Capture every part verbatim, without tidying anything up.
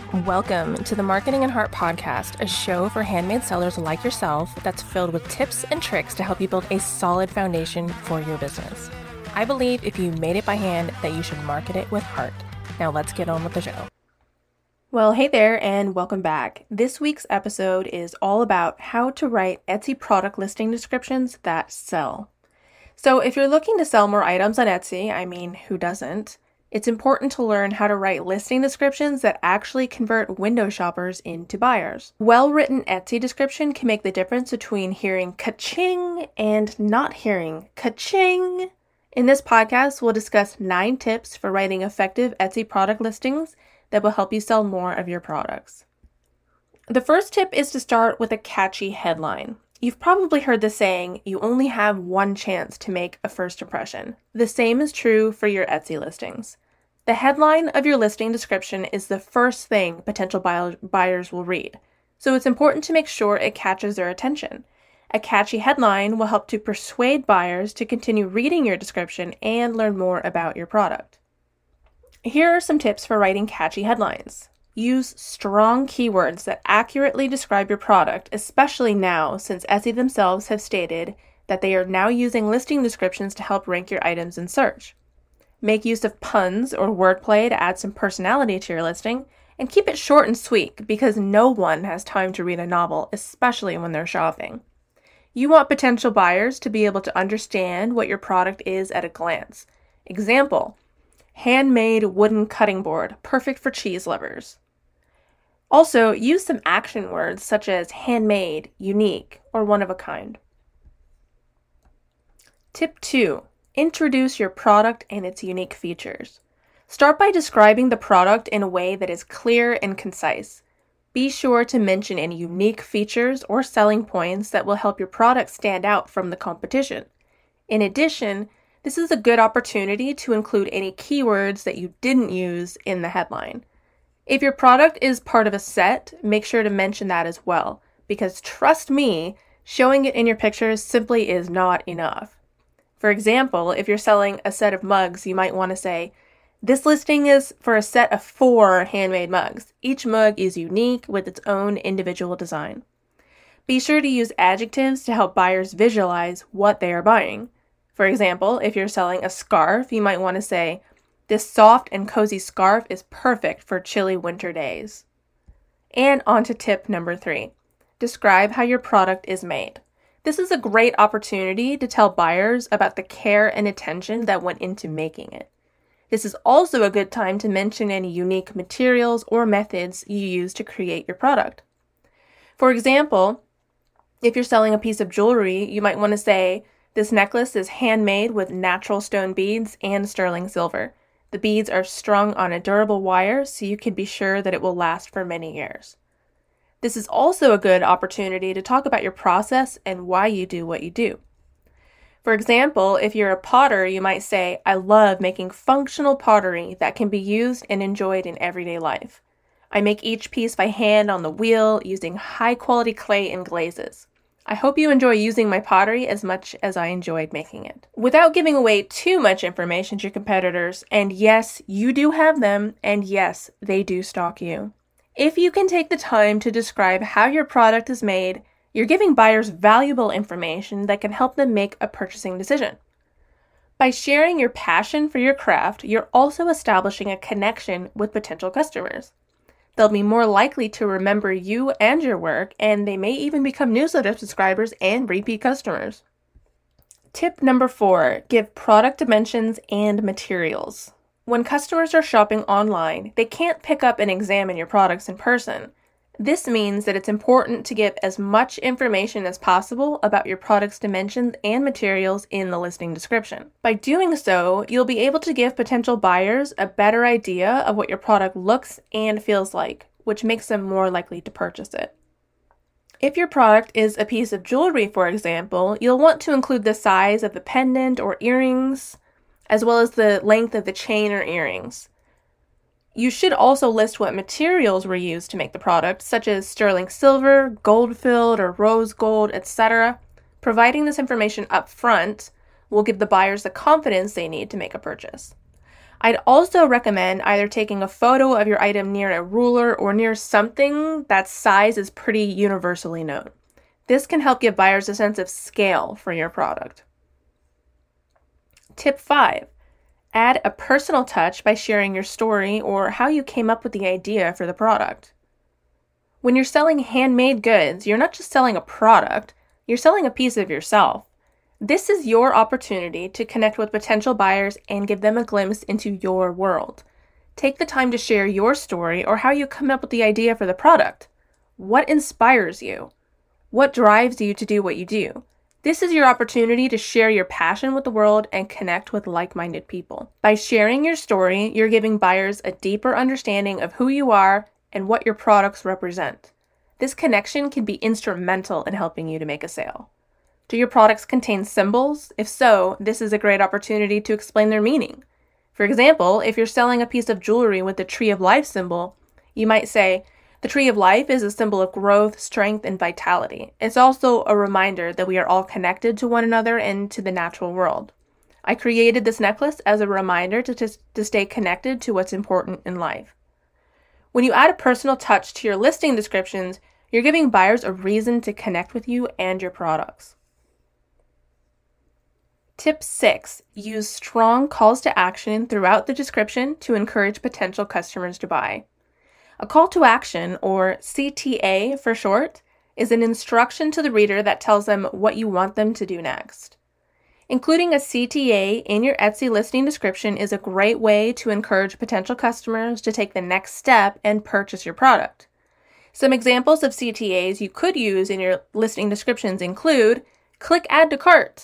Welcome to the Marketing and Heart Podcast, a show for handmade sellers like yourself that's filled with tips and tricks to help you build a solid foundation for your business. I believe if you made it by hand that you should market it with heart. Now let's get on with the show. Well, hey there and welcome back. This week's episode is all about how to write Etsy product listing descriptions that sell. So if you're looking to sell more items on Etsy, I mean, who doesn't? It's important to learn how to write listing descriptions that actually convert window shoppers into buyers. Well-written Etsy description can make the difference between hearing ka-ching and not hearing ka-ching. In this podcast, we'll discuss nine tips for writing effective Etsy product listings that will help you sell more of your products. The first tip is to start with a catchy headline. You've probably heard the saying, you only have one chance to make a first impression. The same is true for your Etsy listings. The headline of your listing description is the first thing potential buy- buyers will read, so it's important to make sure it catches their attention. A catchy headline will help to persuade buyers to continue reading your description and learn more about your product. Here are some tips for writing catchy headlines. Use strong keywords that accurately describe your product, especially now since Etsy themselves have stated that they are now using listing descriptions to help rank your items in search. Make use of puns or wordplay to add some personality to your listing, and keep it short and sweet because no one has time to read a novel, especially when they're shopping. You want potential buyers to be able to understand what your product is at a glance. Example, handmade wooden cutting board, perfect for cheese lovers. Also, use some action words such as handmade, unique, or one of a kind. Tip two, introduce your product and its unique features. Start by describing the product in a way that is clear and concise. Be sure to mention any unique features or selling points that will help your product stand out from the competition. In addition, this is a good opportunity to include any keywords that you didn't use in the headline. If your product is part of a set, make sure to mention that as well, because trust me, showing it in your pictures simply is not enough. For example, if you're selling a set of mugs, you might want to say, this listing is for a set of four handmade mugs. Each mug is unique with its own individual design. Be sure to use adjectives to help buyers visualize what they are buying. For example, if you're selling a scarf, you might want to say, this soft and cozy scarf is perfect for chilly winter days. And on to tip number three. Describe how your product is made. This is a great opportunity to tell buyers about the care and attention that went into making it. This is also a good time to mention any unique materials or methods you use to create your product. For example, if you're selling a piece of jewelry, you might want to say, this necklace is handmade with natural stone beads and sterling silver. The beads are strung on a durable wire, so you can be sure that it will last for many years. This is also a good opportunity to talk about your process and why you do what you do. For example, if you're a potter, you might say, I love making functional pottery that can be used and enjoyed in everyday life. I make each piece by hand on the wheel using high-quality clay and glazes. I hope you enjoy using my pottery as much as I enjoyed making it. Without giving away too much information to your competitors, and yes, you do have them, and yes, they do stalk you. If you can take the time to describe how your product is made, you're giving buyers valuable information that can help them make a purchasing decision. By sharing your passion for your craft, you're also establishing a connection with potential customers. They'll be more likely to remember you and your work, and they may even become newsletter subscribers and repeat customers. Tip number four, give product dimensions and materials. When customers are shopping online, they can't pick up and examine your products in person. This means that it's important to give as much information as possible about your product's dimensions and materials in the listing description. By doing so, you'll be able to give potential buyers a better idea of what your product looks and feels like, which makes them more likely to purchase it. If your product is a piece of jewelry, for example, you'll want to include the size of the pendant or earrings, as well as the length of the chain or earrings. You should also list what materials were used to make the product, such as sterling silver, gold-filled, or rose gold, et cetera. Providing this information up front will give the buyers the confidence they need to make a purchase. I'd also recommend either taking a photo of your item near a ruler or near something that size is pretty universally known. This can help give buyers a sense of scale for your product. Tip five, add a personal touch by sharing your story or how you came up with the idea for the product. When you're selling handmade goods, you're not just selling a product, you're selling a piece of yourself. This is your opportunity to connect with potential buyers and give them a glimpse into your world. Take the time to share your story or how you come up with the idea for the product. What inspires you? What drives you to do what you do? This is your opportunity to share your passion with the world and connect with like-minded people. By sharing your story, you're giving buyers a deeper understanding of who you are and what your products represent. This connection can be instrumental in helping you to make a sale. Do your products contain symbols? If so, this is a great opportunity to explain their meaning. For example, if you're selling a piece of jewelry with the Tree of Life symbol, you might say, the Tree of Life is a symbol of growth, strength, and vitality. It's also a reminder that we are all connected to one another and to the natural world. I created this necklace as a reminder to, to, to stay connected to what's important in life. When you add a personal touch to your listing descriptions, you're giving buyers a reason to connect with you and your products. Tip six, use strong calls to action throughout the description to encourage potential customers to buy. A call to action, or C T A for short, is an instruction to the reader that tells them what you want them to do next. Including a C T A in your Etsy listing description is a great way to encourage potential customers to take the next step and purchase your product. Some examples of C T As you could use in your listing descriptions include click add to cart,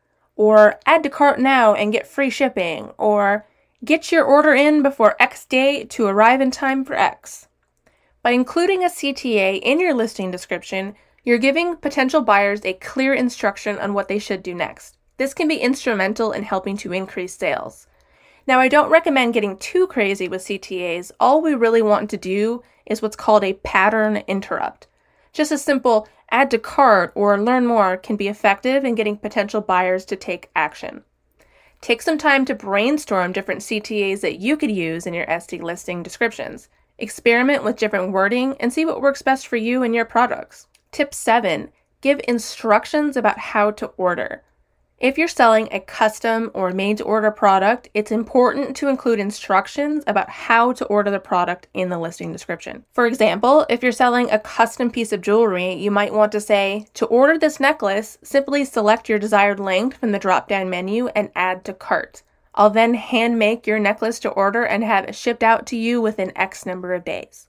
or add to cart now and get free shipping, or get your order in before X date to arrive in time for X. By including a C T A in your listing description, you're giving potential buyers a clear instruction on what they should do next. This can be instrumental in helping to increase sales. Now, I don't recommend getting too crazy with C T As. All we really want to do is what's called a pattern interrupt. Just a simple add to cart or learn more can be effective in getting potential buyers to take action. Take some time to brainstorm different C T As that you could use in your Etsy listing descriptions. Experiment with different wording and see what works best for you and your products. Tip seven, give instructions about how to order. If you're selling a custom or made-to-order product, it's important to include instructions about how to order the product in the listing description. For example, if you're selling a custom piece of jewelry, you might want to say, to order this necklace, simply select your desired length from the drop-down menu and add to cart. I'll then hand make your necklace to order and have it shipped out to you within X number of days.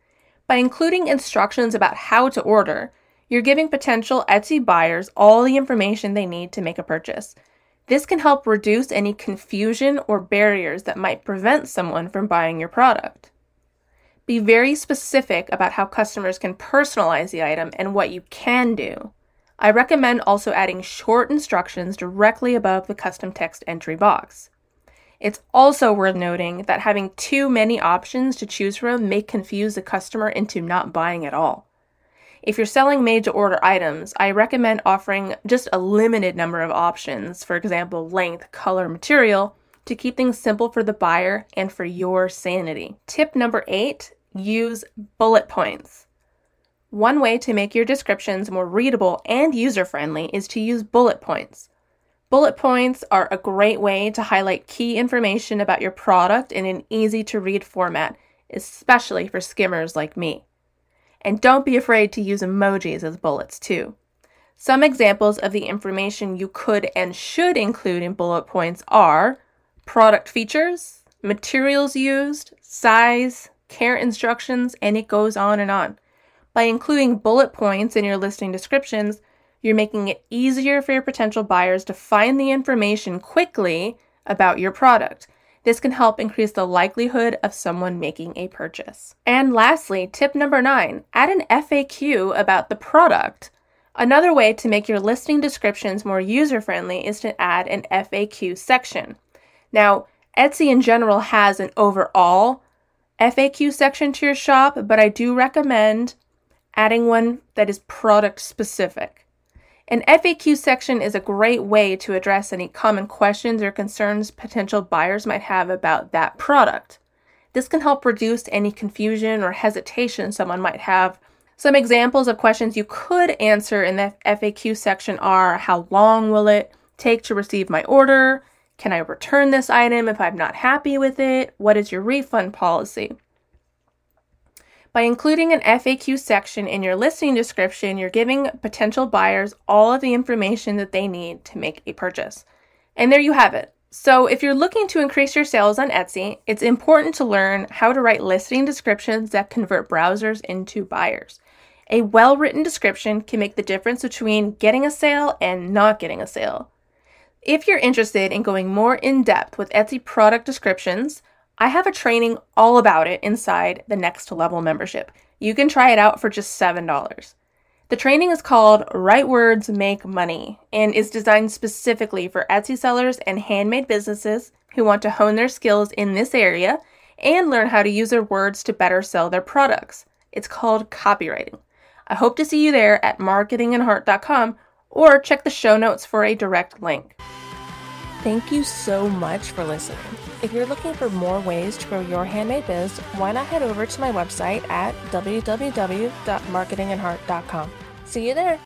By including instructions about how to order, you're giving potential Etsy buyers all the information they need to make a purchase. This can help reduce any confusion or barriers that might prevent someone from buying your product. Be very specific about how customers can personalize the item and what you can do. I recommend also adding short instructions directly above the custom text entry box. It's also worth noting that having too many options to choose from may confuse the customer into not buying at all. If you're selling made-to-order items, I recommend offering just a limited number of options, for example, length, color, material, to keep things simple for the buyer and for your sanity. Tip number eight, use bullet points. One way to make your descriptions more readable and user-friendly is to use bullet points. Bullet points are a great way to highlight key information about your product in an easy-to-read format, especially for skimmers like me. And don't be afraid to use emojis as bullets too. Some examples of the information you could and should include in bullet points are product features, materials used, size, care instructions, and it goes on and on. By including bullet points in your listing descriptions, you're making it easier for your potential buyers to find the information quickly about your product. This can help increase the likelihood of someone making a purchase. And lastly, tip number nine, add an F A Q about the product. Another way to make your listing descriptions more user-friendly is to add an F A Q section. Now, Etsy in general has an overall F A Q section to your shop, but I do recommend adding one that is product specific. An F A Q section is a great way to address any common questions or concerns potential buyers might have about that product. This can help reduce any confusion or hesitation someone might have. Some examples of questions you could answer in the F A Q section are: how long will it take to receive my order? Can I return this item if I'm not happy with it? What is your refund policy? By including an F A Q section in your listing description, you're giving potential buyers all of the information that they need to make a purchase. And there you have it. So if you're looking to increase your sales on Etsy, it's important to learn how to write listing descriptions that convert browsers into buyers. A well-written description can make the difference between getting a sale and not getting a sale. If you're interested in going more in-depth with Etsy product descriptions, I have a training all about it inside the Next Level membership. You can try it out for just seven dollars. The training is called Write Words Make Money and is designed specifically for Etsy sellers and handmade businesses who want to hone their skills in this area and learn how to use their words to better sell their products. It's called copywriting. I hope to see you there at marketing and heart dot com or check the show notes for a direct link. Thank you so much for listening. If you're looking for more ways to grow your handmade biz, why not head over to my website at w w w dot marketing and heart dot com. See you there.